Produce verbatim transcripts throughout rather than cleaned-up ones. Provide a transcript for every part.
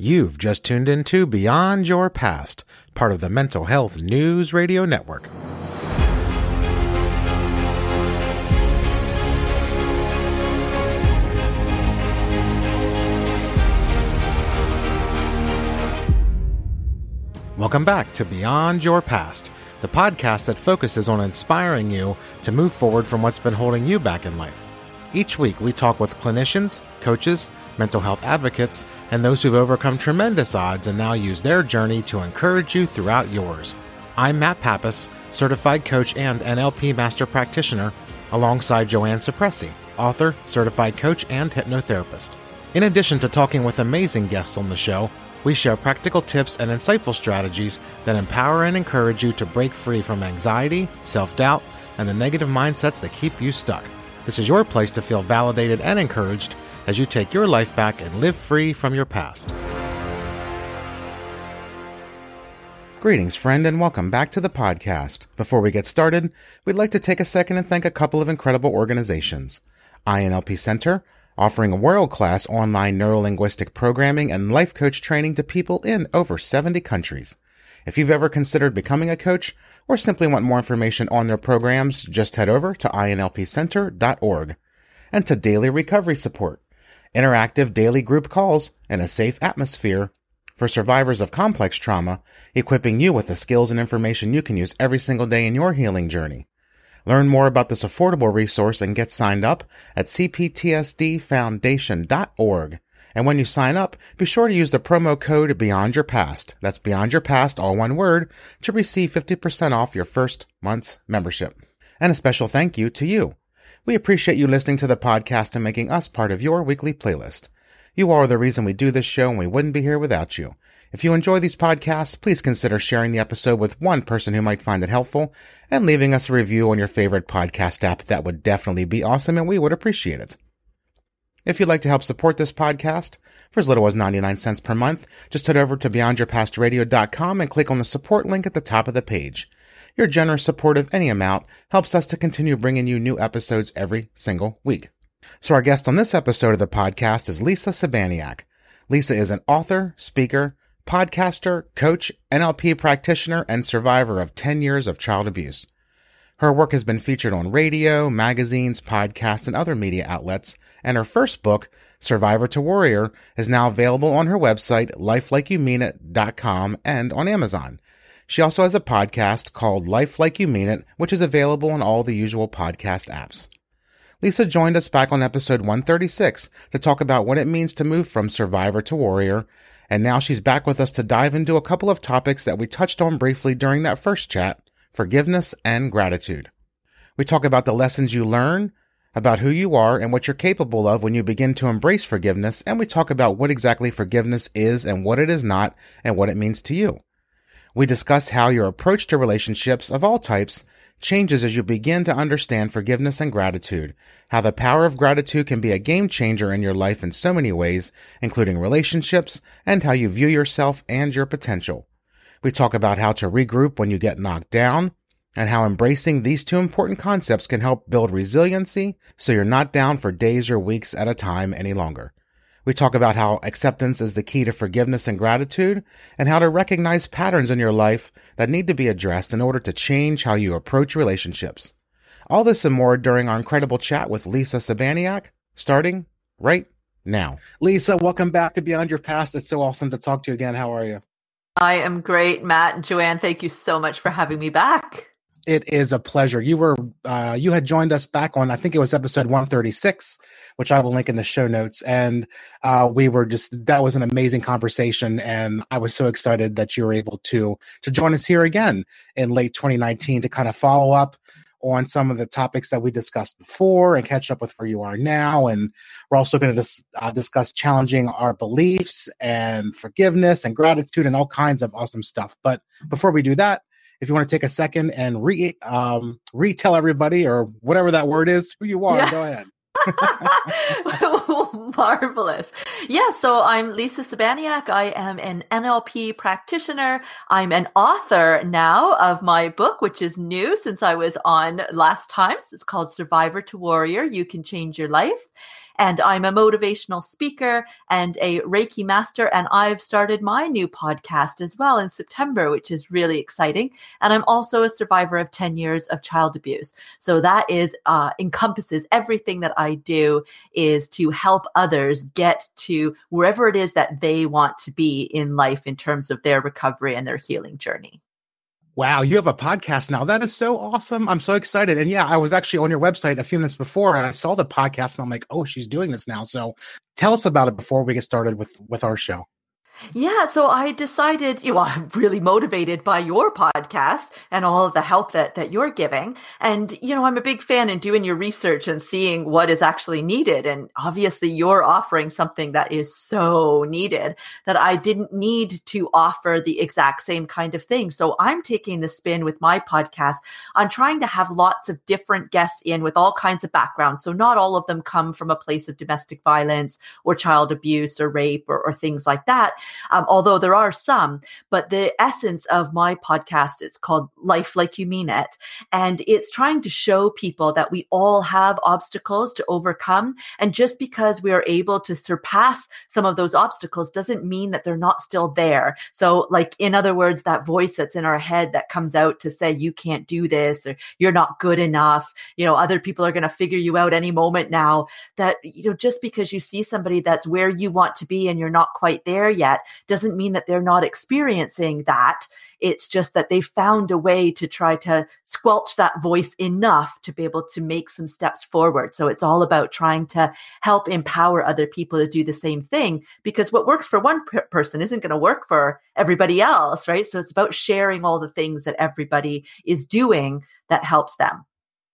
You've just tuned into Beyond Your Past, part of the Mental Health News Radio Network. Welcome back to Beyond Your Past, the podcast that focuses on inspiring you to move forward from what's been holding you back in life. Each week, we talk with clinicians, coaches, mental health advocates, and those who've overcome tremendous odds and now use their journey to encourage you throughout yours. I'm Matt Pappas, certified coach and N L P master practitioner, alongside Joanne Cipressi, author, certified coach, and hypnotherapist. In addition to talking with amazing guests on the show, we share practical tips and insightful strategies that empower and encourage you to break free from anxiety, self-doubt, and the negative mindsets that keep you stuck. This is your place to feel validated and encouraged as you take your life back and live free from your past. Greetings, friend, and welcome back to the podcast. Before we get started, we'd like to take a second and thank a couple of incredible organizations. I N L P Center, offering world-class online neurolinguistic programming and life coach training to people in over seventy countries. If you've ever considered becoming a coach or simply want more information on their programs, just head over to I N L P center dot org. And to Daily Recovery Support, interactive daily group calls in a safe atmosphere for survivors of complex trauma, equipping you with the skills and information you can use every single day in your healing journey. Learn more about this affordable resource and get signed up at c p t s d foundation dot org. And when you sign up, be sure to use the promo code Beyond Your Past, that's Beyond Your Past, all one word, to receive fifty percent off your first month's membership. And a special thank you to you. We appreciate you listening to the podcast and making us part of your weekly playlist. You are the reason we do this show, and we wouldn't be here without you. If you enjoy these podcasts, please consider sharing the episode with one person who might find it helpful and leaving us a review on your favorite podcast app. That would definitely be awesome, and we would appreciate it. If you'd like to help support this podcast, for as little as ninety-nine cents per month, just head over to beyond your past radio dot com and click on the support link at the top of the page. Your generous support of any amount helps us to continue bringing you new episodes every single week. So our guest on this episode of the podcast is Lisa Sabaniak. Lisa is an author, speaker, podcaster, coach, N L P practitioner, and survivor of ten years of child abuse. Her work has been featured on radio, magazines, podcasts, and other media outlets, and her first book, Survivor to Warrior, is now available on her website, life like you mean it dot com, and on Amazon. She also has a podcast called Life Like You Mean It, which is available on all the usual podcast apps. Lisa joined us back on episode one thirty-six to talk about what it means to move from survivor to warrior, and now she's back with us to dive into a couple of topics that we touched on briefly during that first chat: forgiveness and gratitude. We talk about the lessons you learn, about who you are and what you're capable of when you begin to embrace forgiveness, and we talk about what exactly forgiveness is and what it is not and what it means to you. We discuss how your approach to relationships of all types changes as you begin to understand forgiveness and gratitude, how the power of gratitude can be a game changer in your life in so many ways, including relationships, and how you view yourself and your potential. We talk about how to regroup when you get knocked down, and how embracing these two important concepts can help build resiliency so you're not down for days or weeks at a time any longer. We talk about how acceptance is the key to forgiveness and gratitude, and how to recognize patterns in your life that need to be addressed in order to change how you approach relationships. All this and more during our incredible chat with Lisa Sabaniak, starting right now. Lisa, welcome back to Beyond Your Past. It's so awesome to talk to you again. How are you? I am great, Matt and Joanne. Thank you so much for having me back. It is a pleasure. You were, uh, you had joined us back on, I think it was episode one thirty-six, which I will link in the show notes. And uh, we were just, that was an amazing conversation. And I was so excited that you were able to, to join us here again in late twenty nineteen to kind of follow up on some of the topics that we discussed before and catch up with where you are now. And we're also going to dis- uh, discuss challenging our beliefs and forgiveness and gratitude and all kinds of awesome stuff. But before we do that, if you want to take a second and re um, retell everybody, or whatever that word is, who you are, yeah. Go ahead. Marvelous. Yeah, so I'm Lisa Sabaniak. I am an N L P practitioner. I'm an author now of my book, which is new since I was on last time. So it's called Survivor to Warrior. You Can Change Your Life. And I'm a motivational speaker and a Reiki master. And I've started my new podcast as well in September, which is really exciting. And I'm also a survivor of ten years of child abuse. So that is uh, encompasses everything that I do is to help others get to wherever it is that they want to be in life in terms of their recovery and their healing journey. Wow, you have a podcast now. That is so awesome. I'm so excited. And yeah, I was actually on your website a few minutes before and I saw the podcast and I'm like, oh, she's doing this now. So tell us about it before we get started with, with our show. Yeah, so I decided, you know, I'm really motivated by your podcast and all of the help that that you're giving. And, you know, I'm a big fan in doing your research and seeing what is actually needed. And obviously you're offering something that is so needed that I didn't need to offer the exact same kind of thing. So I'm taking the spin with my podcast on trying to have lots of different guests in with all kinds of backgrounds. So not all of them come from a place of domestic violence or child abuse or rape or, or things like that. Um, although there are some, but the essence of my podcast is called Life Like You Mean It. And it's trying to show people that we all have obstacles to overcome. And just because we are able to surpass some of those obstacles doesn't mean that they're not still there. So like, in other words, that voice that's in our head that comes out to say, you can't do this, or you're not good enough, you know, other people are going to figure you out any moment now, that, you know, just because you see somebody that's where you want to be and you're not quite there yet, doesn't mean that they're not experiencing that. It's just that they found a way to try to squelch that voice enough to be able to make some steps forward. So it's all about trying to help empower other people to do the same thing, because what works for one per- person isn't going to work for everybody else, right? So it's about sharing all the things that everybody is doing that helps them.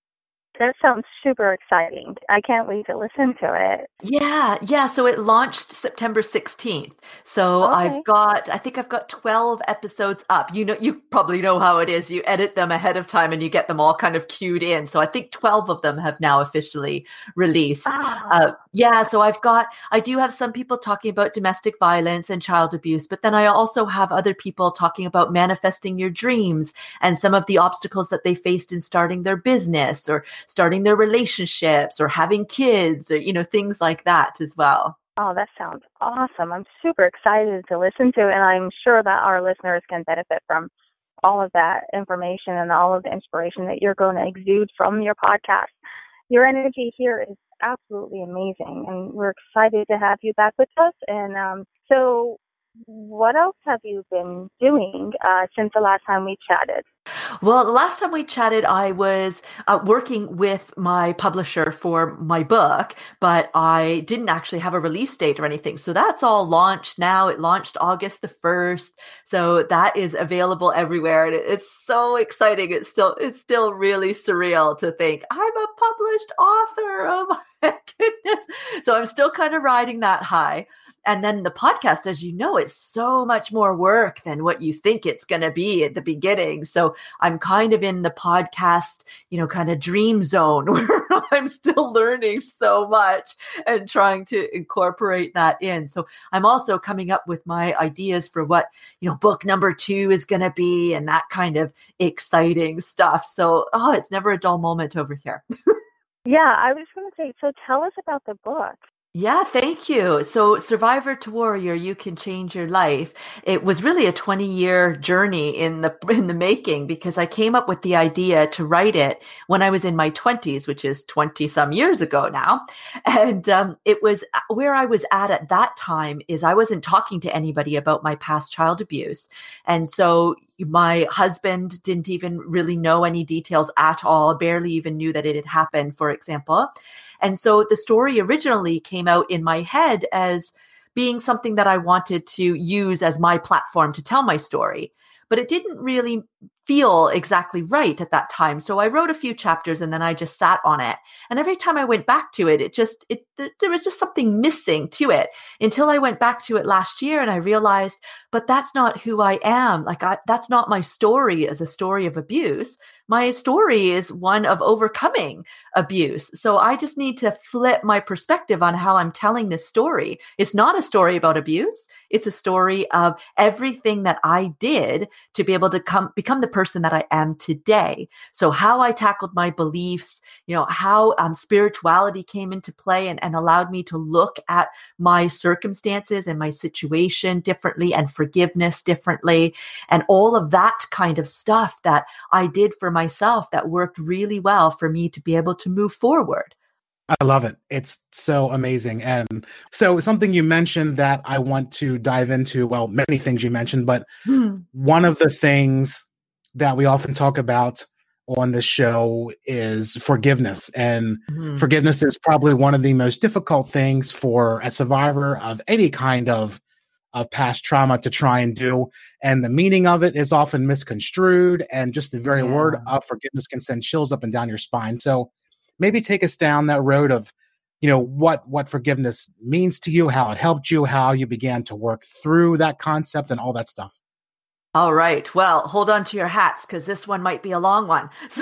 That sounds super exciting. I can't wait to listen to it. Yeah, yeah. So it launched September sixteenth. So Okay. I've got, I think I've got twelve episodes up. You know, you probably know how it is. You edit them ahead of time and you get them all kind of queued in. So I think twelve of them have now officially released. Ah. Uh, yeah. So I've got, I do have some people talking about domestic violence and child abuse, but then I also have other people talking about manifesting your dreams and some of the obstacles that they faced in starting their business or starting their relationships or having kids or, you know, things like that as well. Oh, that sounds awesome. I'm super excited to listen to, and I'm sure that our listeners can benefit from all of that information and all of the inspiration that you're going to exude from your podcast. Your energy here is absolutely amazing, and we're excited to have you back with us. And um, so what else have you been doing uh, since the last time we chatted? Well, the last time we chatted, I was uh, working with my publisher for my book, but I didn't actually have a release date or anything. So that's all launched now. It launched August the first. So that is available everywhere. And it's so exciting. It's still, it's still really surreal to think I'm a published author. Oh my goodness. So I'm still kind of riding that high. And then the podcast, as you know, it's so much more work than what you think it's going to be at the beginning. So I'm kind of in the podcast, you know, kind of dream zone where I'm still learning so much and trying to incorporate that in. So I'm also coming up with my ideas for what, you know, book number two is going to be and that kind of exciting stuff. So, oh, it's never a dull moment over here. Yeah, I was going to say, so tell us about the book. Yeah, thank you. So Survivor to Warrior, You Can Change Your Life. It was really a twenty year journey in the in the making, because I came up with the idea to write it when I was in my twenties, which is twenty some years ago now. And um, it was where I was at at that time is I wasn't talking to anybody about my past child abuse. And so my husband didn't even really know any details at all, barely even knew that it had happened, for example. And so the story originally came out in my head as being something that I wanted to use as my platform to tell my story. But it didn't really feel exactly right at that time. So I wrote a few chapters and then I just sat on it. And every time I went back to it, it just, it, th- there was just something missing to it until I went back to it last year and I realized, but that's not who I am. Like I, that's not my story as a story of abuse. my story is one of overcoming abuse. So I just need to flip my perspective on how I'm telling this story. It's not a story about abuse. It's a story of everything that I did to be able to come become the person that I am today. So how I tackled my beliefs, you know, how um, spirituality came into play and, and allowed me to look at my circumstances and my situation differently and forgiveness differently, and all of that kind of stuff that I did for myself that worked really well for me to be able to move forward. I love it. It's so amazing. And so something you mentioned that I want to dive into, well, many things you mentioned, but hmm. one of the things that we often talk about on the show is forgiveness. And mm-hmm. forgiveness is probably one of the most difficult things for a survivor of any kind of, of past trauma to try and do. And the meaning of it is often misconstrued. And just the very yeah. word of forgiveness can send chills up and down your spine. So maybe take us down that road of, you know, what, what forgiveness means to you, how it helped you, how you began to work through that concept and all that stuff. All right. Well, hold on to your hats because this one might be a long one. So,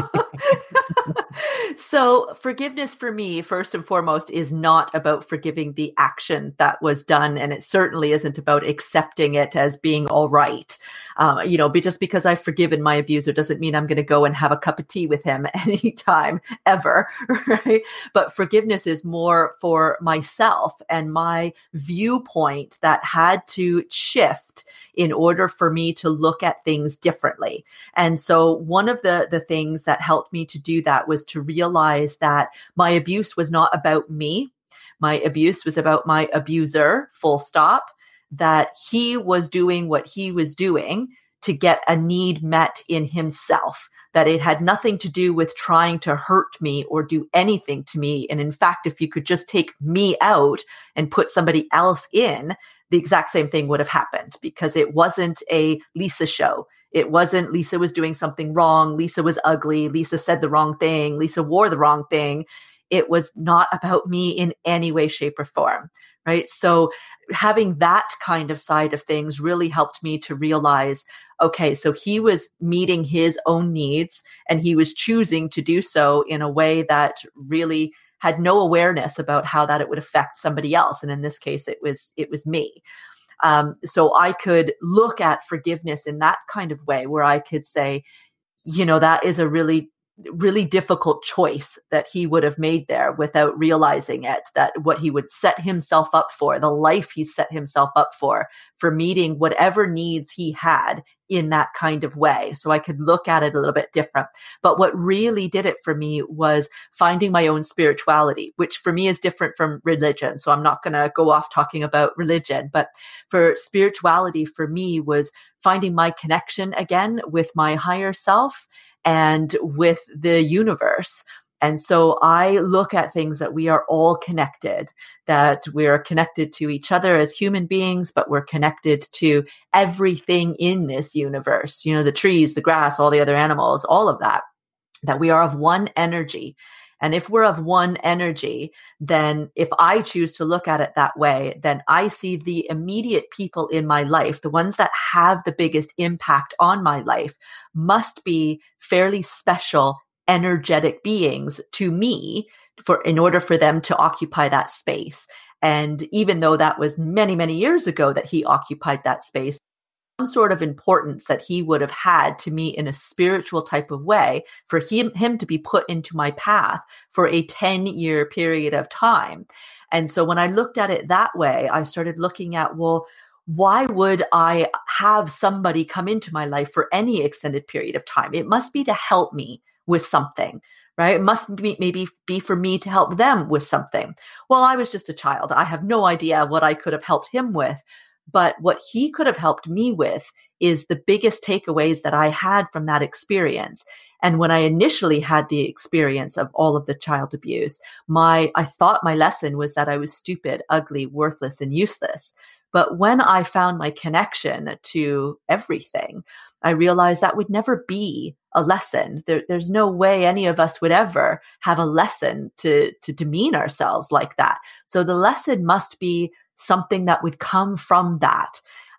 so forgiveness for me, first and foremost, is not about forgiving the action that was done. And it certainly isn't about accepting it as being all right. Um, you know, but just because I've forgiven my abuser doesn't mean I'm going to go and have a cup of tea with him anytime ever, right? But forgiveness is more for myself and my viewpoint that had to shift in order for me to look at things differently. And so one of the, the things that helped me to do that was to realize that my abuse was not about me. My abuse was about my abuser, full stop, that he was doing what he was doing to get a need met in himself, that it had nothing to do with trying to hurt me or do anything to me. And in fact, if you could just take me out and put somebody else in, the exact same thing would have happened, because it wasn't a Lisa show. It wasn't Lisa was doing something wrong. Lisa was ugly. Lisa said the wrong thing. Lisa wore the wrong thing. It was not about me in any way, shape, or form, right? So having that kind of side of things really helped me to realize, okay, so he was meeting his own needs and he was choosing to do so in a way that really had no awareness about how that it would affect somebody else. And in this case, it was, it was me. Um, so I could look at forgiveness in that kind of way where I could say, you know, that is a really, really difficult choice that he would have made there without realizing it, that what he would set himself up for, the life he set himself up for, for meeting whatever needs he had in that kind of way. So I could look at it a little bit different. But what really did it for me was finding my own spirituality, which for me is different from religion. So I'm not going to go off talking about religion, but for spirituality for me was finding my connection again with my higher self and with the universe. And so I look at things that we are all connected, that we're connected to each other as human beings, but we're connected to everything in this universe, you know, the trees, the grass, all the other animals, all of that, that we are of one energy. And if we're of one energy, then if I choose to look at it that way, then I see the immediate people in my life, the ones that have the biggest impact on my life, must be fairly special, energetic beings to me for in order for them to occupy that space. And even though that was many, many years ago that he occupied that space, some sort of importance that he would have had to me in a spiritual type of way for him, him to be put into my path for a ten year period of time. And so when I looked at it that way, I started looking at, well, why would I have somebody come into my life for any extended period of time? It must be to help me with something, right? It must be maybe be for me to help them with something. Well, I was just a child. I have no idea what I could have helped him with. But what he could have helped me with is the biggest takeaways that I had from that experience. And when I initially had the experience of all of the child abuse, my I thought my lesson was that I was stupid, ugly, worthless, and useless. But when I found my connection to everything, I realized that would never be a lesson. There, there's no way any of us would ever have a lesson to, to demean ourselves like that. So the lesson must be something that would come from that.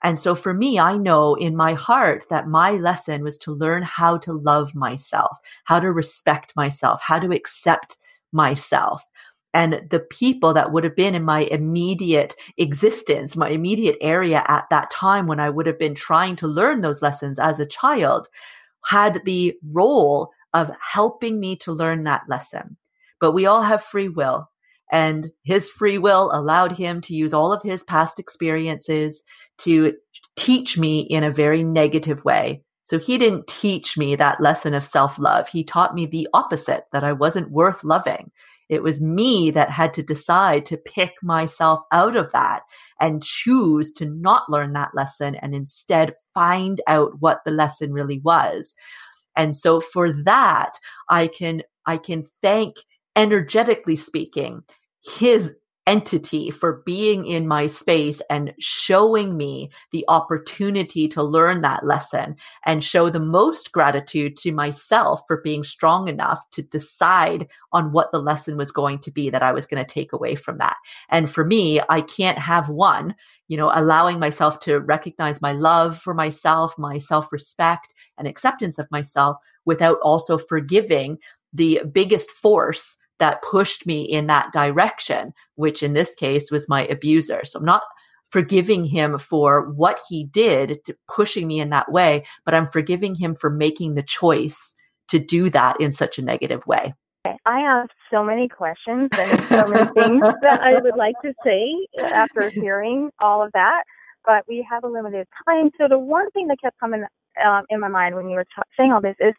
And so for me, I know in my heart that my lesson was to learn how to love myself, how to respect myself, how to accept myself. And the people that would have been in my immediate existence, my immediate area at that time when I would have been trying to learn those lessons as a child, had the role of helping me to learn that lesson. But we all have free will, and his free will allowed him to use all of his past experiences to teach me in a very negative way. So he didn't teach me that lesson of self-love. He taught me the opposite, that I wasn't worth loving. It was me that had to decide to pick myself out of that and choose to not learn that lesson and instead find out what the lesson really was. And so for that, I can, I can thank, energetically speaking, his entity for being in my space and showing me the opportunity to learn that lesson, and show the most gratitude to myself for being strong enough to decide on what the lesson was going to be that I was going to take away from that. And for me, I can't have one, you know, allowing myself to recognize my love for myself, my self-respect and acceptance of myself, without also forgiving the biggest force that pushed me in that direction, which in this case was my abuser. So I'm not forgiving him for what he did to pushing me in that way, but I'm forgiving him for making the choice to do that in such a negative way. I have so many questions and so many things that I would like to say after hearing all of that, but we have a limited time. So the one thing that kept coming um, in my mind when you were t- saying all this is,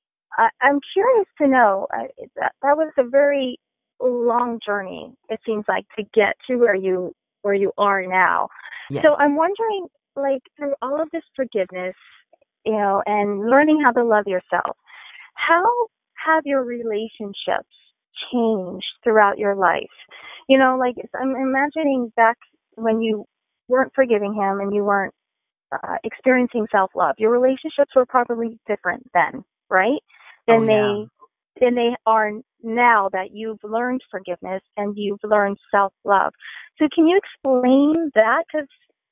I, I'm curious to know, uh, that, that was a very long journey, it seems like, to get to where you where you are now. Yes. So I'm wondering, like, through all of this forgiveness, you know, and learning how to love yourself, how have your relationships changed throughout your life? You know, like, I'm imagining back when you weren't forgiving him and you weren't uh, experiencing self-love, your relationships were probably different then, right? Than oh, yeah. they than they are now that you've learned forgiveness and you've learned self-love. So can you explain that? Because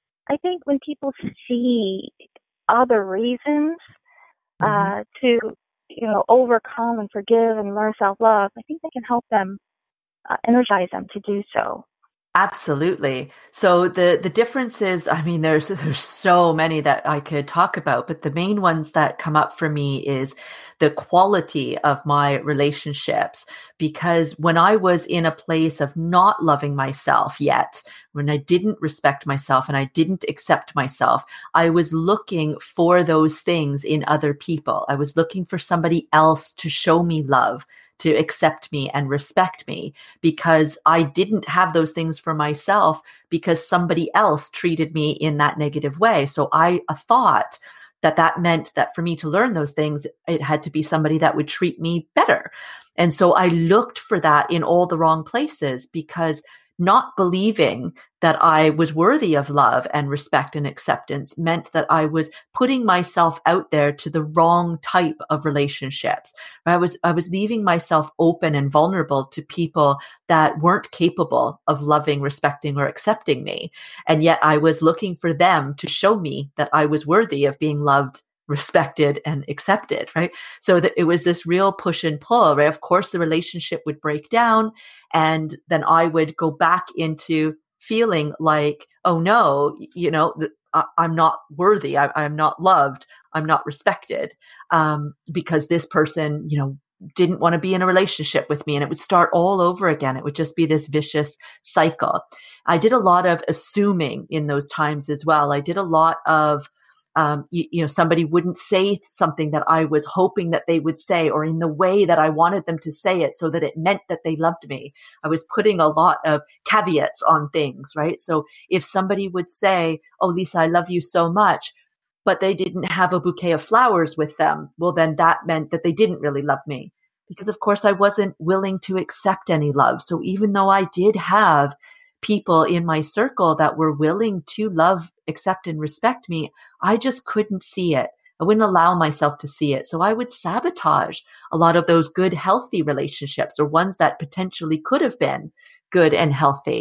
I think when people see other reasons uh, mm-hmm. to, you know, overcome and forgive and learn self-love, I think they can help them, uh, energize them to do so. Absolutely. So the the differences, I mean, there's there's so many that I could talk about, but the main ones that come up for me is the quality of my relationships. Because when I was in a place of not loving myself yet, when I didn't respect myself and I didn't accept myself, I was looking for those things in other people. I was looking for somebody else to show me love, to accept me and respect me, because I didn't have those things for myself because somebody else treated me in that negative way. So I thought that that meant that for me to learn those things, it had to be somebody that would treat me better. And so I looked for that in all the wrong places, because not believing that I was worthy of love and respect and acceptance meant that I was putting myself out there to the wrong type of relationships. I was, I was leaving myself open and vulnerable to people that weren't capable of loving, respecting, or accepting me. And yet I was looking for them to show me that I was worthy of being loved, respected, and accepted, right? So that it was this real push and pull, right? Of course, the relationship would break down, and then I would go back into feeling like, oh no, you know, th- I- I'm not worthy. I- I'm not loved. I'm not respected, um, because this person, you know, didn't want to be in a relationship with me, and it would start all over again. It would just be this vicious cycle. I did a lot of assuming in those times as well. I did a lot of Um, you, you know, somebody wouldn't say something that I was hoping that they would say, or in the way that I wanted them to say it, so that it meant that they loved me. I was putting a lot of caveats on things, right? So if somebody would say, "Oh, Lisa, I love you so much," but they didn't have a bouquet of flowers with them, well, then that meant that they didn't really love me, because of course I wasn't willing to accept any love. So even though I did have people in my circle that were willing to love, accept, and respect me, I just couldn't see it. I wouldn't allow myself to see it. So I would sabotage a lot of those good, healthy relationships, or ones that potentially could have been good and healthy.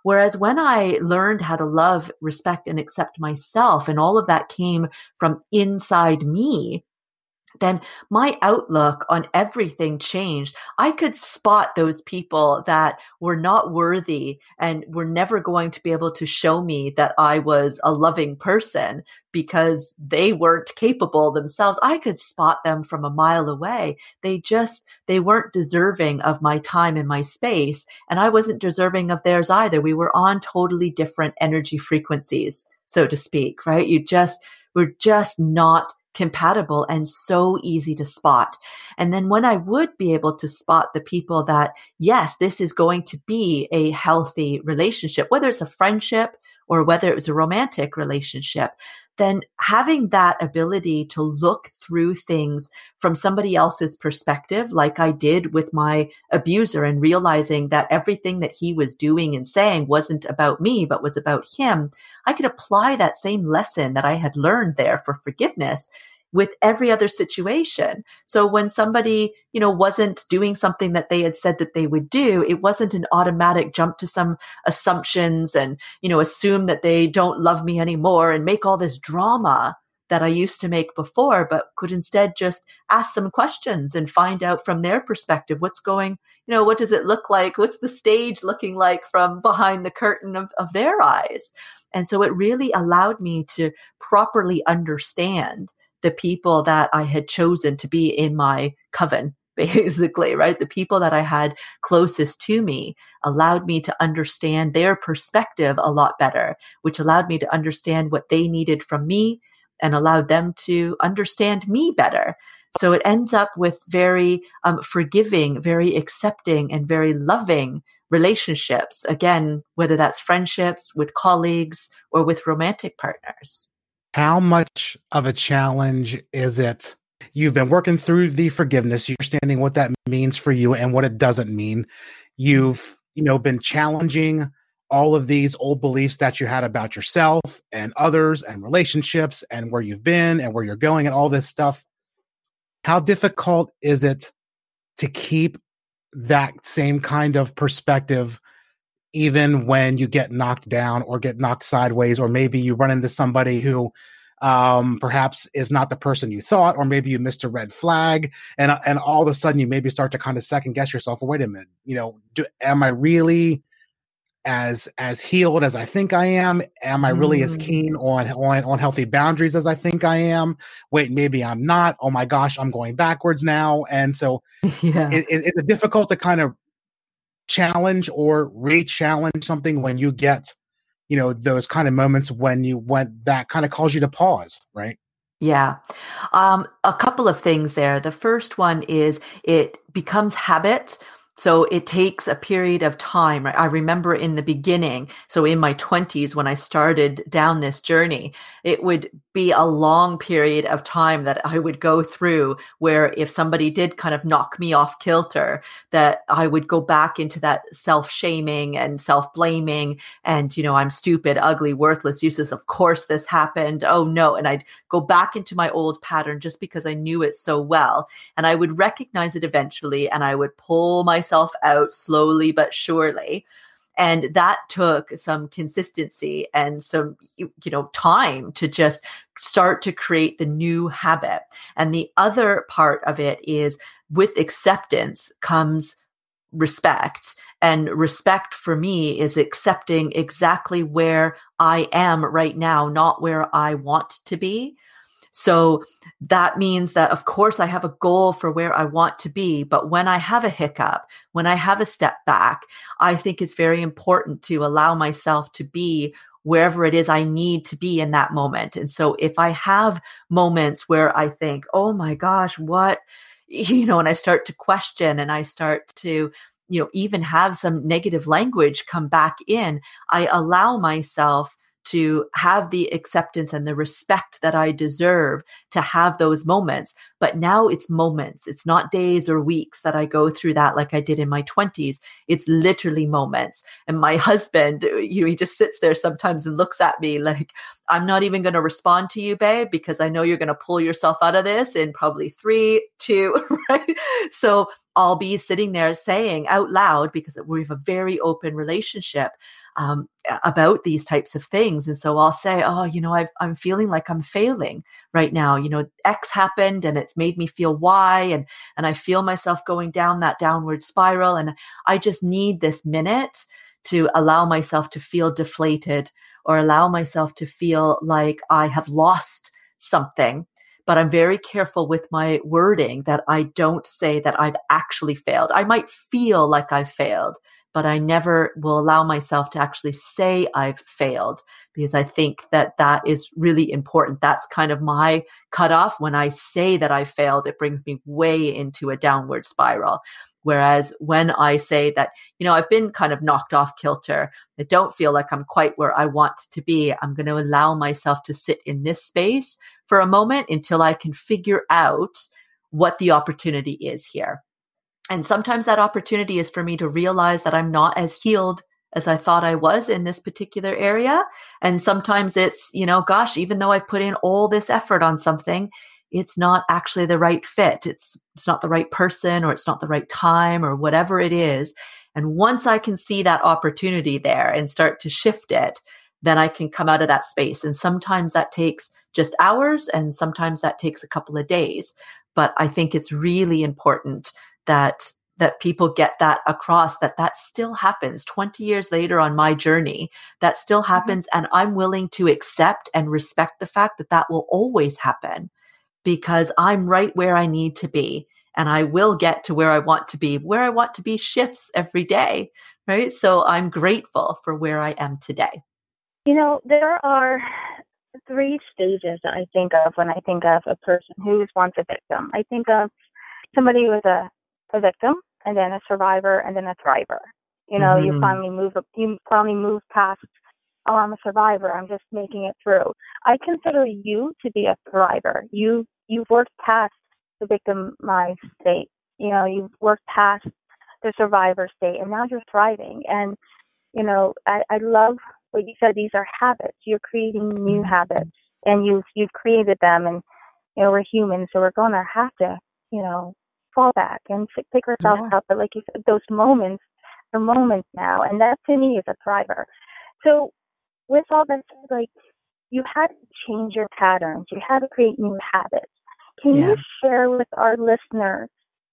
Whereas when I learned how to love, respect, and accept myself, and all of that came from inside me, then my outlook on everything changed. I could spot those people that were not worthy and were never going to be able to show me that I was a loving person because they weren't capable themselves. I could spot them from a mile away. They just, they weren't deserving of my time and my space. And I wasn't deserving of theirs either. We were on totally different energy frequencies, so to speak, right? You just, we're just not compatible and so easy to spot. And then when I would be able to spot the people that, yes, this is going to be a healthy relationship, whether it's a friendship or whether it was a romantic relationship, then having that ability to look through things from somebody else's perspective, like I did with my abuser, and realizing that everything that he was doing and saying wasn't about me, but was about him, I could apply that same lesson that I had learned there for forgiveness with every other situation. So when somebody, you know, wasn't doing something that they had said that they would do, it wasn't an automatic jump to some assumptions and, you know, assume that they don't love me anymore and make all this drama that I used to make before, but could instead just ask some questions and find out from their perspective what's going, you know, what does it look like? What's the stage looking like from behind the curtain of, of their eyes? And so it really allowed me to properly understand the people that I had chosen to be in my coven, basically, right? The people that I had closest to me allowed me to understand their perspective a lot better, which allowed me to understand what they needed from me and allowed them to understand me better. So it ends up with very um, forgiving, very accepting, and very loving relationships. Again, whether that's friendships with colleagues or with romantic partners. How much of a challenge is it? You've been working through the forgiveness, you're understanding what that means for you and what it doesn't mean. You've, you know, been challenging all of these old beliefs that you had about yourself and others and relationships and where you've been and where you're going and all this stuff. How difficult is it to keep that same kind of perspective even when you get knocked down or get knocked sideways, or maybe you run into somebody who um, perhaps is not the person you thought, or maybe you missed a red flag, and and all of a sudden you maybe start to kind of second guess yourself. Well, wait a minute, you know, do, am I really as as healed as I think I am? Am I really mm. as keen on, on on healthy boundaries as I think I am? Wait, maybe I'm not. Oh my gosh, I'm going backwards now. And so yeah. it, it, it's difficult to kind of challenge or re-challenge something when you get, you know, those kind of moments when you went that kind of calls you to pause, right? Yeah. Um, a couple of things there. The first one is it becomes habit. So it takes a period of time. Right? I remember in the beginning, so in my twenties, when I started down this journey, it would be a long period of time that I would go through where if somebody did kind of knock me off kilter, that I would go back into that self-shaming and self-blaming and, you know, I'm stupid, ugly, worthless, useless. Of course this happened. Oh no. And I'd go back into my old pattern just because I knew it so well. And I would recognize it eventually and I would pull myself out slowly but surely. And that took some consistency and some, you know, time to just start to create the new habit. And the other part of it is with acceptance comes respect. And respect for me is accepting exactly where I am right now, not where I want to be. So that means that, of course, I have a goal for where I want to be. But when I have a hiccup, when I have a step back, I think it's very important to allow myself to be wherever it is I need to be in that moment. And so if I have moments where I think, oh my gosh, what, you know, and I start to question and I start to, you know, even have some negative language come back in, I allow myself to have the acceptance and the respect that I deserve to have those moments. But now it's moments. It's not days or weeks that I go through that like I did in my twenties. It's literally moments. And my husband, you know, he just sits there sometimes and looks at me like I'm not even going to respond to you, babe, because I know you're going to pull yourself out of this in probably three, two, right? So I'll be sitting there saying out loud, because we have a very open relationship, um, about these types of things. And so I'll say, oh, you know, I've, I'm feeling like I'm failing right now. You know, X happened and it's made me feel Y, and, and I feel myself going down that downward spiral. And I just need this minute to allow myself to feel deflated, or allow myself to feel like I have lost something. But I'm very careful with my wording that I don't say that I've actually failed. I might feel like I've failed, but I never will allow myself to actually say I've failed, because I think that that is really important. That's kind of my cutoff. When I say that I failed, it brings me way into a downward spiral. Whereas when I say that, you know, I've been kind of knocked off kilter, I don't feel like I'm quite where I want to be, I'm going to allow myself to sit in this space for a moment until I can figure out what the opportunity is here. And sometimes that opportunity is for me to realize that I'm not as healed as I thought I was in this particular area. And sometimes it's, you know, gosh, even though I've put in all this effort on something, it's not actually the right fit. It's it's not the right person, or it's not the right time, or whatever it is. And once I can see that opportunity there and start to shift it, then I can come out of that space. And sometimes that takes just hours, and sometimes that takes a couple of days. But I think it's really important that that people get that across, that that still happens twenty years later on my journey. That still happens. Mm-hmm. And I'm willing to accept and respect the fact that that will always happen, because I'm right where I need to be, and I will get to where I want to be. Where I want to be shifts every day, right? So I'm grateful for where I am today. You know, there are three stages that I think of when I think of a person who's once a victim. I think of somebody who was a, a victim, and then a survivor, and then a thriver. You know, mm-hmm. you finally move, you finally move past, oh, I'm a survivor, I'm just making it through. I consider you to be a thriver. You, you've worked past the victimized state. You know, you've worked past the survivor state, and now you're thriving. And, you know, I, I love what you said. These are habits. You're creating new habits, and you've, you've created them. And, you know, we're human, so we're going to have to, you know, fall back and pick ourselves yeah. up. But like you said, those moments are moments now. And that to me is a thriver. So, with all that said, like, you had to change your patterns. You had to create new habits. Can yeah. you share with our listeners,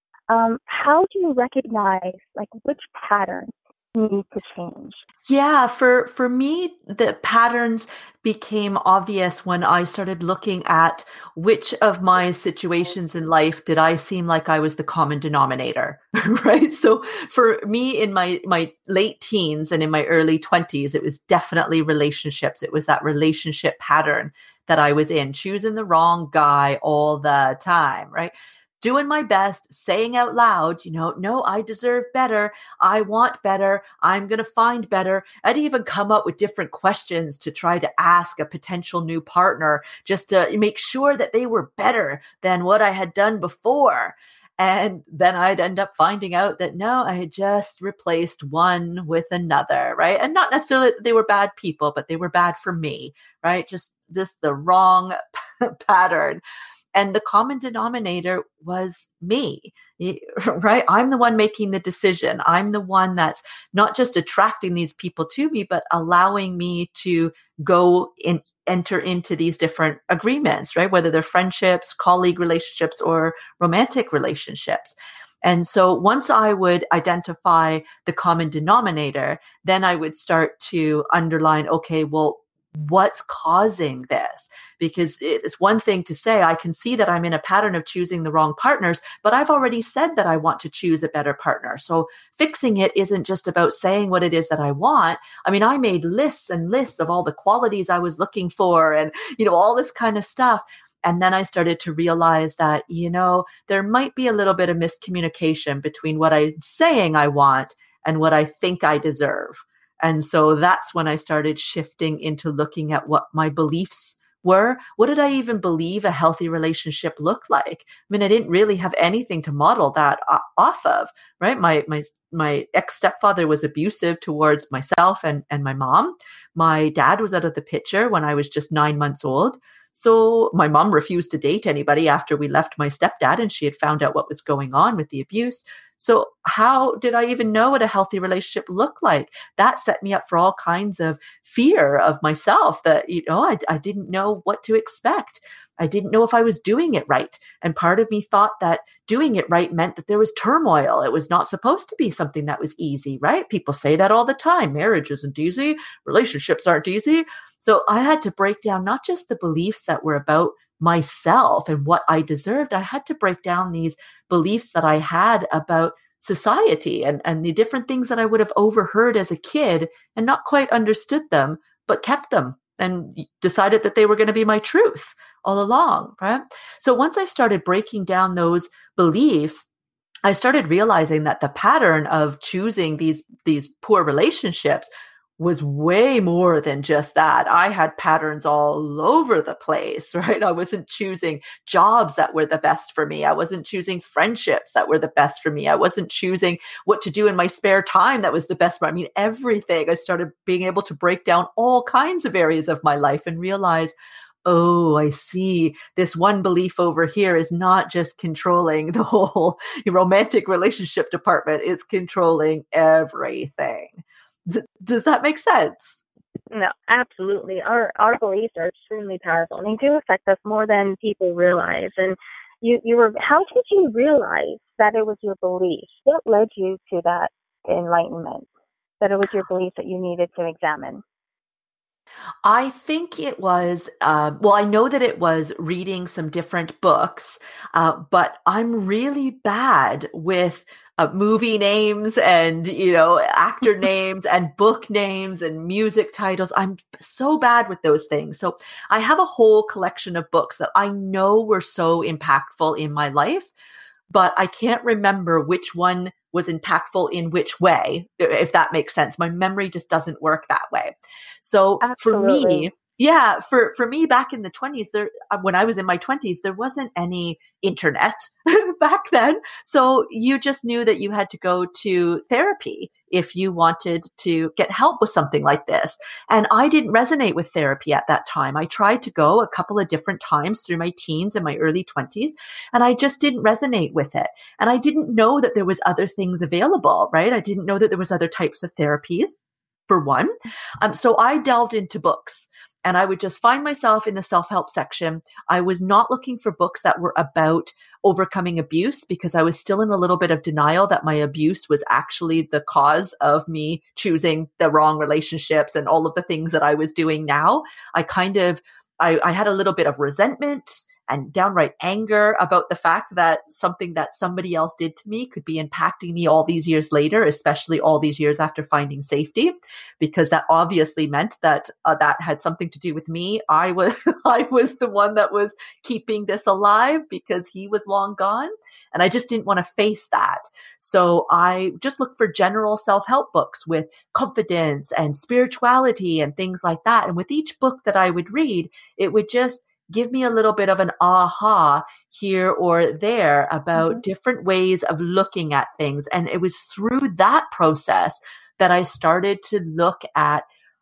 um, how do you recognize, like, which patterns need to change? Yeah, for, for me, the patterns became obvious when I started looking at which of my situations in life did I seem like I was the common denominator, right? So for me in my, my late teens and in my early twenties, it was definitely relationships. It was that relationship pattern that I was in, choosing the wrong guy all the time, right? Doing my best, saying out loud, you know, no, I deserve better. I want better. I'm going to find better. I'd even come up with different questions to try to ask a potential new partner just to make sure that they were better than what I had done before. And then I'd end up finding out that no, I had just replaced one with another, right? And not necessarily that they were bad people, but they were bad for me, right? Just, just the wrong pattern. And the common denominator was me, right? I'm the one making the decision. I'm the one that's not just attracting these people to me, but allowing me to go and enter into these different agreements, right? Whether they're friendships, colleague relationships, or romantic relationships. And so once I would identify the common denominator, then I would start to underline, okay, well, what's causing this? Because it's one thing to say, I can see that I'm in a pattern of choosing the wrong partners, but I've already said that I want to choose a better partner. So fixing it isn't just about saying what it is that I want. I mean, I made lists and lists of all the qualities I was looking for and, you know, all this kind of stuff. And then I started to realize that, you know, there might be a little bit of miscommunication between what I'm saying I want and what I think I deserve. And so that's when I started shifting into looking at what my beliefs were, what did I even believe a healthy relationship looked like? I mean, I didn't really have anything to model that off of, right? My, my, my ex-stepfather was abusive towards myself and, and my mom. My dad was out of the picture when I was just nine months old. So my mom refused to date anybody after we left my stepdad, and she had found out what was going on with the abuse. So how did I even know what a healthy relationship looked like? That set me up for all kinds of fear of myself that, you know, I, I didn't know what to expect. I didn't know if I was doing it right. And part of me thought that doing it right meant that there was turmoil. It was not supposed to be something that was easy, right? People say that all the time. Marriage isn't easy. Relationships aren't easy. So I had to break down not just the beliefs that were about myself and what I deserved. I had to break down these beliefs that I had about society and, and the different things that I would have overheard as a kid and not quite understood them, but kept them and decided that they were going to be my truth all along, right? So once I started breaking down those beliefs, I started realizing that the pattern of choosing these, these poor relationships was way more than just that. I had patterns all over the place, right? I wasn't choosing jobs that were the best for me. I wasn't choosing friendships that were the best for me. I wasn't choosing what to do in my spare time that was the best for me. I mean, everything. I started being able to break down all kinds of areas of my life and realize, oh, I see. This one belief over here is not just controlling the whole romantic relationship department. It's controlling everything. D- does that make sense? No, absolutely. Our our beliefs are extremely powerful, and they do affect us more than people realize. And you, you were, how did you realize that it was your beliefs? What led you to that enlightenment, that it was your beliefs that you needed to examine? I think it was, uh, well, I know that it was reading some different books, uh, but I'm really bad with uh, movie names and, you know, actor names and book names and music titles. I'm so bad with those things. So I have a whole collection of books that I know were so impactful in my life, but I can't remember which one was impactful in which way, if that makes sense. My memory just doesn't work that way. So Absolutely. for me, yeah, for, for me back in the twenties, there, when I was in my twenties, there wasn't any internet back then. So you just knew that you had to go to therapy if you wanted to get help with something like this. And I didn't resonate with therapy at that time. I tried to go a couple of different times through my teens and my early twenties, and I just didn't resonate with it. And I didn't know that there was other things available, right? I didn't know that there was other types of therapies, for one. Um, so I delved into books. And I would just find myself in the self-help section. I was not looking for books that were about overcoming abuse because I was still in a little bit of denial that my abuse was actually the cause of me choosing the wrong relationships and all of the things that I was doing now. I kind of, I, I had a little bit of resentment and downright anger about the fact that something that somebody else did to me could be impacting me all these years later, especially all these years after finding safety, because that obviously meant that uh, that had something to do with me. I was, I was the one that was keeping this alive because he was long gone. And I just didn't want to face that. So I just looked for general self-help books with confidence and spirituality and things like that. And with each book that I would read, it would just give me a little bit of an aha here or there about mm-hmm. different ways of looking at things. And it was through that process that I started to look at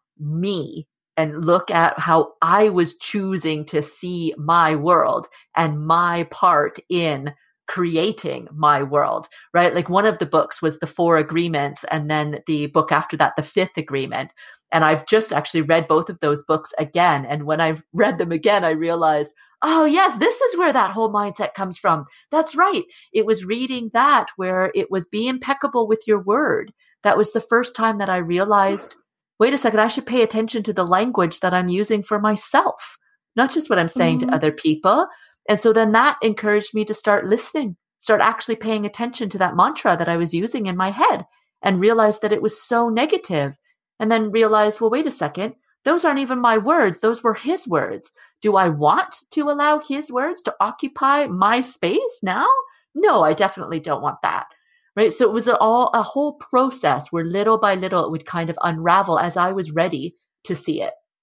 me and look at how I was choosing to see my world and my part in creating my world, right? Like one of the books was The Four Agreements, and then the book after that, The Fifth Agreement. And I've just actually read both of those books again. And when I've read them again, I realized, oh, yes, this is where that whole mindset comes from. That's right. It was reading that where it was be impeccable with your word. That was the first time that I realized, wait a second, I should pay attention to the language that I'm using for myself, not just what I'm saying mm-hmm. to other people. And so then that encouraged me to start listening, start actually paying attention to that mantra that I was using in my head and realized that it was so negative. And then realized, well, wait a second, those aren't even my words. Those were his words. Do I want to allow his words to occupy my space now? No, I definitely don't want that. Right. So it was all a whole process where little by little it would kind of unravel as I was ready to see it.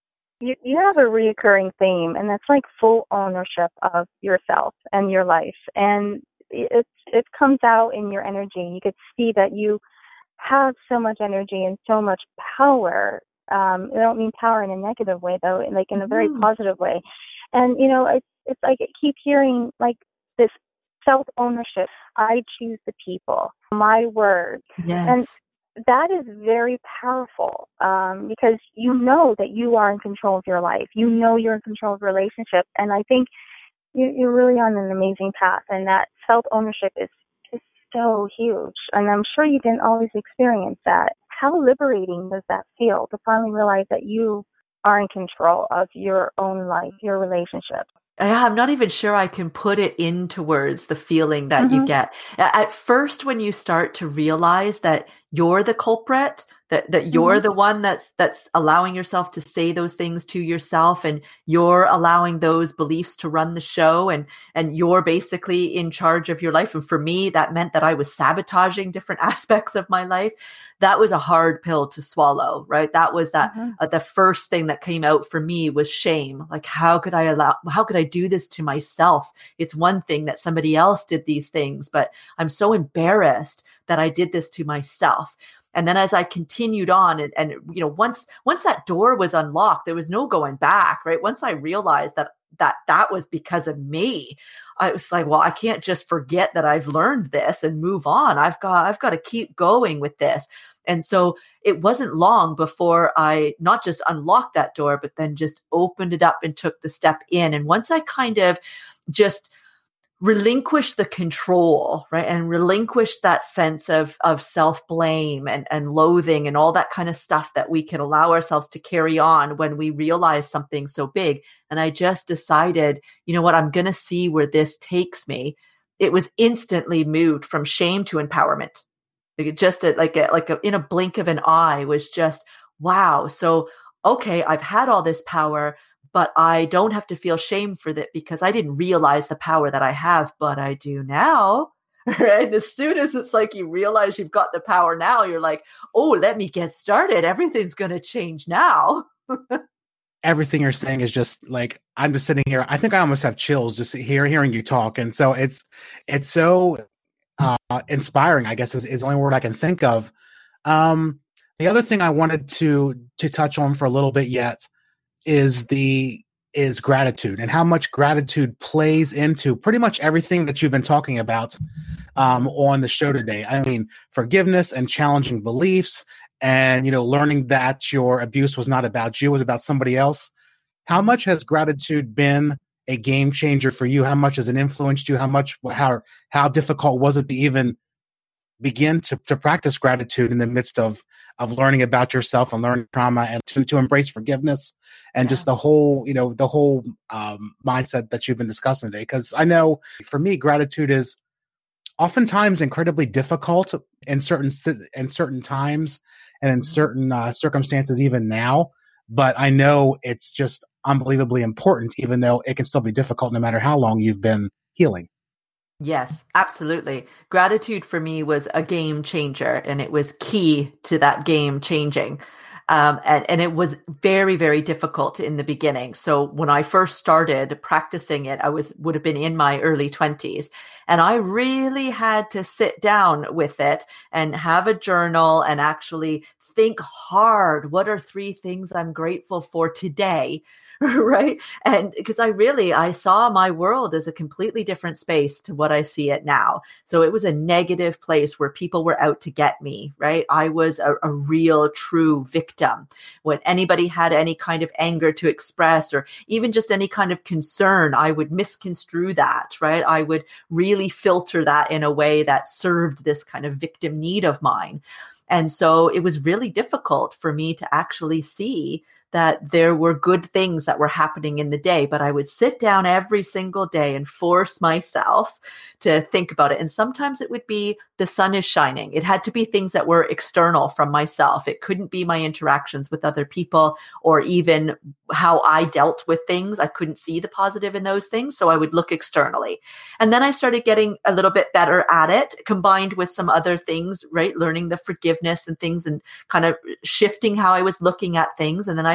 you, you have a reoccurring theme, and that's like full ownership of yourself and your life. And it, it comes out in your energy. You could see that you have so much energy and so much power. Um, I don't mean power in a negative way, though, like in a very Mm. positive way. And, you know, it's, it's like I keep hearing like this self-ownership. I choose the people, my words. And Yes. that is very powerful um, because you know that you are in control of your life. You know you're in control of your relationship. And I think you, you're really on an amazing path. And that self-ownership is, is so huge. And I'm sure you didn't always experience that. How liberating does that feel to finally realize that you are in control of your own life, your relationship? Yeah, I'm not even sure I can put it into words, the feeling that you Mm-hmm. get. A- At first, when you start to realize that you're the culprit, that, that you're Mm-hmm. the one that's that's allowing yourself to say those things to yourself, and you're allowing those beliefs to run the show, and and you're basically in charge of your life. And for me, that meant that I was sabotaging different aspects of my life. That was a hard pill to swallow, right? That was that Mm-hmm. uh, the first thing that came out for me was shame. Like, how could I allow, how could I do this to myself? It's one thing that somebody else did these things, but I'm so embarrassed that I did this to myself. And then as I continued on and, and, you know, once, once that door was unlocked, there was no going back, right? Once I realized that, that that was because of me, I was like, well, I can't just forget that I've learned this and move on. I've got, I've got to keep going with this. And so it wasn't long before I not just unlocked that door, but then just opened it up and took the step in. And once I kind of just relinquish the control, right? And relinquish that sense of, of self-blame and, and loathing and all that kind of stuff that we can allow ourselves to carry on when we realize something so big. And I just decided, you know what, I'm going to see where this takes me. It was instantly moved from shame to empowerment. Like it just a, like a, like a, in a blink of an eye was just, wow. So, okay, I've had all this power, but I don't have to feel shame for that because I didn't realize the power that I have, but I do now. Right. And as soon as it's like you realize you've got the power now, you're like, oh, let me get started. Everything's going to change now. Everything you're saying is just like, I'm just sitting here. I think I almost have chills just here hearing you talk. And so it's, it's so uh, inspiring, I guess is, is the only word I can think of. Um, the other thing I wanted to, to touch on for a little bit yet is the, is gratitude and how much gratitude plays into pretty much everything that you've been talking about um, on the show today. I mean, forgiveness and challenging beliefs and, you know, learning that your abuse was not about you, it was about somebody else. How much has gratitude been a game changer for you? How much has it influenced you? How much, how, how difficult was it to even begin to, to practice gratitude in the midst of, of learning about yourself and learning trauma and to, to embrace forgiveness and Yeah. just the whole, you know, the whole um, mindset that you've been discussing today? Because I know for me, gratitude is oftentimes incredibly difficult in certain, in certain times and in certain uh, circumstances, even now. But I know it's just unbelievably important, even though it can still be difficult no matter how long you've been healing. Yes, absolutely. Gratitude for me was a game changer, and it was key to that game changing. Um, and, and it was very, very difficult in the beginning. So when I first started practicing it, I was would have been in my early twenties. And I really had to sit down with it and have a journal and actually think hard. What are three things I'm grateful for today? Right. And because I really, I saw my world as a completely different space to what I see it now. So it was a negative place where people were out to get me. Right. I was a, a real, true victim. When anybody had any kind of anger to express or even just any kind of concern, I would misconstrue that. Right. I would really filter that in a way that served this kind of victim need of mine. And so it was really difficult for me to actually see that there were good things that were happening in the day, but I would sit down every single day and force myself to think about it. And sometimes it would be the sun is shining. It had to be things that were external from myself. It couldn't be my interactions with other people or even how I dealt with things. I couldn't see the positive in those things. So I would look externally. And then I started getting a little bit better at it, combined with some other things, right? Learning the forgiveness and things and kind of shifting how I was looking at things. And then I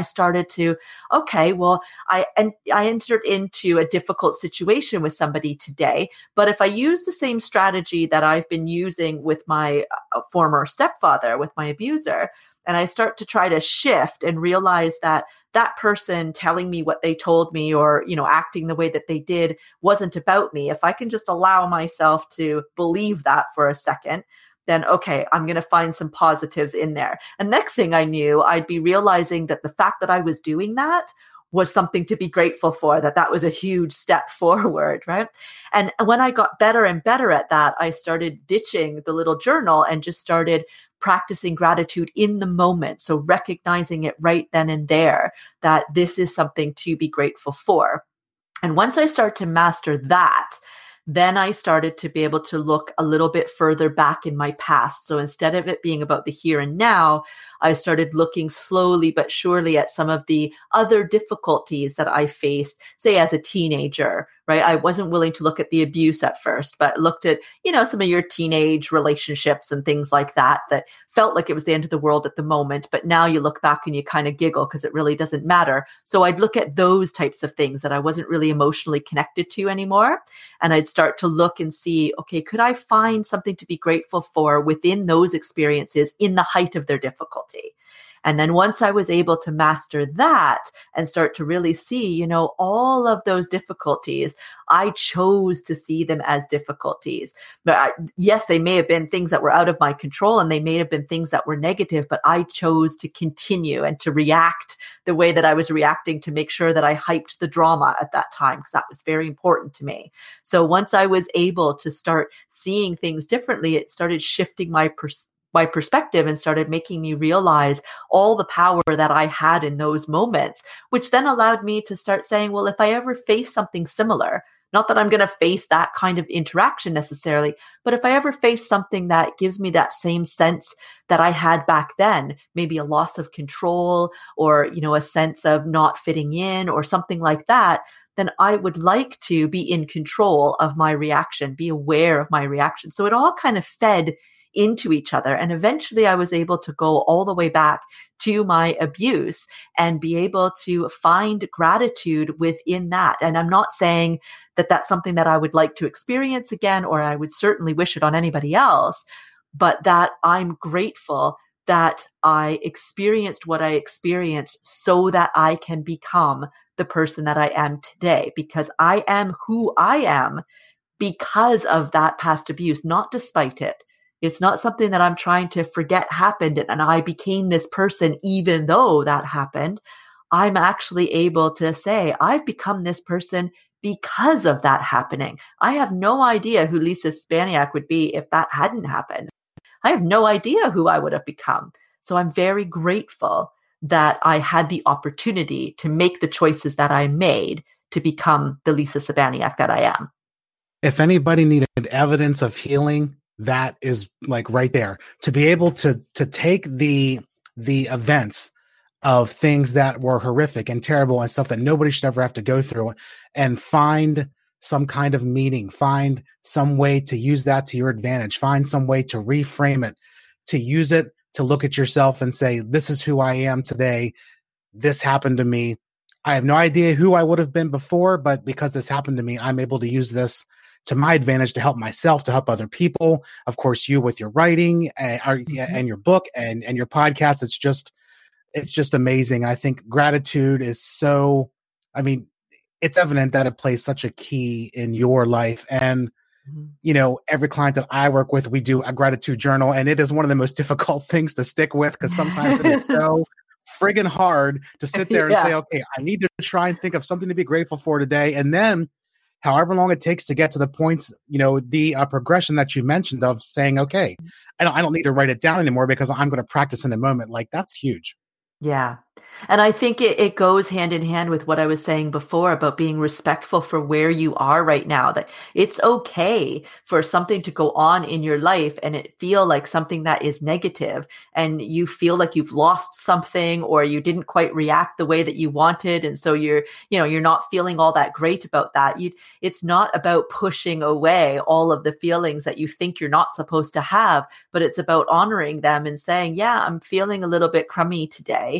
started to, okay, well, I and I entered into a difficult situation with somebody today, but if I use the same strategy that I've been using with my uh, former stepfather, with my abuser, and I start to try to shift and realize that that person telling me what they told me, or, you know, acting the way that they did, wasn't about me. If I can just allow myself to believe that for a second, then, okay, I'm going to find some positives in there. And next thing I knew, I'd be realizing that the fact that I was doing that was something to be grateful for, that that was a huge step forward, right? And when I got better and better at that, I started ditching the little journal and just started practicing gratitude in the moment. So recognizing it right then and there, that this is something to be grateful for. And once I start to master that, then I started to be able to look a little bit further back in my past. So instead of it being about the here and now, I started looking slowly but surely at some of the other difficulties that I faced, say as a teenager, right? I wasn't willing to look at the abuse at first, but looked at, you know, some of your teenage relationships and things like that, that felt like it was the end of the world at the moment. But now you look back and you kind of giggle because it really doesn't matter. So I'd look at those types of things that I wasn't really emotionally connected to anymore. And I'd start to look and see, okay, could I find something to be grateful for within those experiences in the height of their difficulty? And then once I was able to master that and start to really see, you know, all of those difficulties, I chose to see them as difficulties. But I, yes, they may have been things that were out of my control, and they may have been things that were negative, but I chose to continue and to react the way that I was reacting, to make sure that I hyped the drama at that time, because that was very important to me. So once I was able to start seeing things differently, it started shifting my perspective. my perspective and started making me realize all the power that I had in those moments, which then allowed me to start saying, well, if I ever face something similar, not that I'm going to face that kind of interaction necessarily, but if I ever face something that gives me that same sense that I had back then, maybe a loss of control, or, you know, a sense of not fitting in or something like that, then I would like to be in control of my reaction, be aware of my reaction. So it all kind of fed into each other. And eventually I was able to go all the way back to my abuse and be able to find gratitude within that. And I'm not saying that that's something that I would like to experience again, or I would certainly wish it on anybody else, but that I'm grateful that I experienced what I experienced so that I can become the person that I am today, because I am who I am because of that past abuse, not despite it. It's not something that I'm trying to forget happened and I became this person even though that happened. I'm actually able to say, I've become this person because of that happening. I have no idea who Lisa Spaniak would be if that hadn't happened. I have no idea who I would have become. So I'm very grateful that I had the opportunity to make the choices that I made to become the Lisa Spaniak that I am. If anybody needed evidence of healing, that is like right there. To be able to to take the the events of things that were horrific and terrible and stuff that nobody should ever have to go through, and find some kind of meaning, find some way to use that to your advantage, find some way to reframe it, to use it to look at yourself and say, this is who I am today. This happened to me. I have no idea who I would have been before, but because this happened to me, I'm able to use this to my advantage to help myself, to help other people. Of course, you with your writing and, mm-hmm. and your book and, and your podcast. It's just, it's just amazing. I think gratitude is so, I mean, it's evident that it plays such a key in your life. And, mm-hmm. you know, every client that I work with, we do a gratitude journal, and it is one of the most difficult things to stick with, because sometimes it is so friggin' hard to sit there and yeah. say, okay, I need to try and think of something to be grateful for today. And then however long it takes to get to the points, you know, the uh, progression that you mentioned of saying, okay, I don't, I don't need to write it down anymore because I'm going to practice in a moment. Like, that's huge. Yeah. And I think it, it goes hand in hand with what I was saying before about being respectful for where you are right now, that it's okay for something to go on in your life and it feel like something that is negative, and you feel like you've lost something or you didn't quite react the way that you wanted. And so you're, you know, you're not feeling all that great about that. You, it's not about pushing away all of the feelings that you think you're not supposed to have, but it's about honoring them and saying, yeah, I'm feeling a little bit crummy today for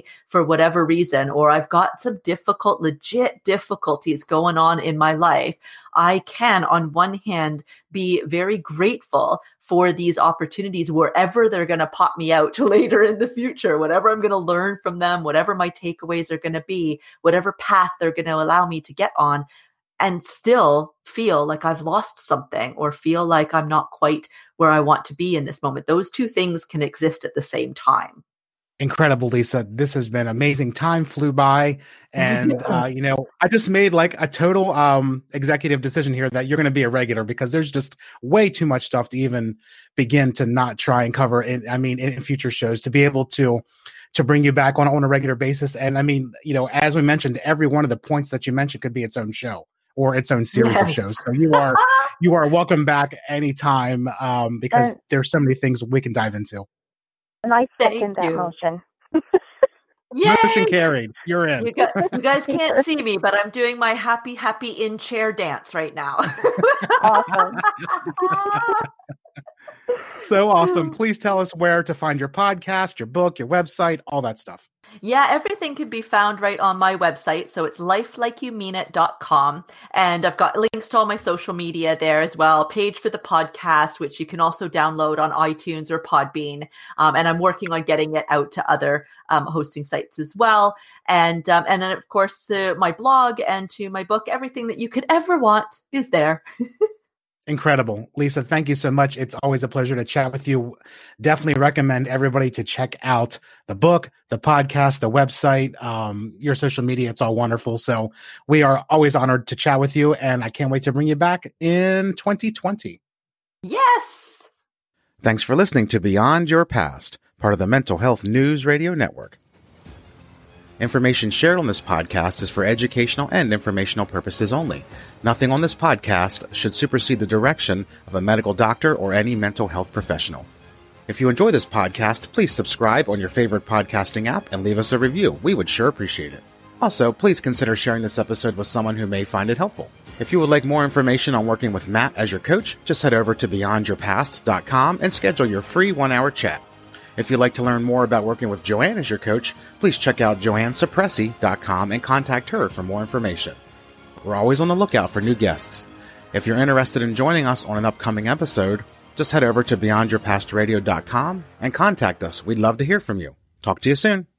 whatever reason, or I've got some difficult, legit difficulties going on in my life, I can, on one hand, be very grateful for these opportunities wherever they're going to pop me out later in the future, whatever I'm going to learn from them, whatever my takeaways are going to be, whatever path they're going to allow me to get on, and still feel like I've lost something or feel like I'm not quite where I want to be in this moment. Those two things can exist at the same time. Incredible, Lisa. This has been amazing. Time flew by. And, uh, you know, I just made like a total um, executive decision here that you're going to be a regular, because there's just way too much stuff to even begin to not try and cover it. I mean, in future shows, to be able to to bring you back on, on a regular basis. And I mean, you know, as we mentioned, every one of the points that you mentioned could be its own show or its own series yes. of shows. So you are you are welcome back anytime, um, because and, there's so many things we can dive into. And I second that motion. Yay! Motion carried. You're in. You, got, you guys can't see me, but I'm doing my happy, happy in chair dance right now. Awesome. So awesome. Please tell us where to find your podcast, your book, your website, all that stuff. Yeah, everything can be found right on my website. So it's life like you mean it dot com. And I've got links to all my social media there as well. Page for the podcast, which you can also download on iTunes or Podbean. Um, and I'm working on getting it out to other um, hosting sites as well. And um, and then, of course, to my blog and to my book, everything that you could ever want is there. Incredible. Lisa, thank you so much. It's always a pleasure to chat with you. Definitely recommend everybody to check out the book, the podcast, the website, um, your social media. It's all wonderful. So we are always honored to chat with you, and I can't wait to bring you back in twenty twenty. Yes. Thanks for listening to Beyond Your Past, part of the Mental Health News Radio Network. Information shared on this podcast is for educational and informational purposes only. Nothing on this podcast should supersede the direction of a medical doctor or any mental health professional. If you enjoy this podcast, please subscribe on your favorite podcasting app and leave us a review. We would sure appreciate it. Also, please consider sharing this episode with someone who may find it helpful. If you would like more information on working with Matt as your coach, just head over to beyond your past dot com and schedule your free one-hour chat. If you'd like to learn more about working with Joanne as your coach, please check out joanne suppressi dot com and contact her for more information. We're always on the lookout for new guests. If you're interested in joining us on an upcoming episode, just head over to beyond your past radio dot com and contact us. We'd love to hear from you. Talk to you soon.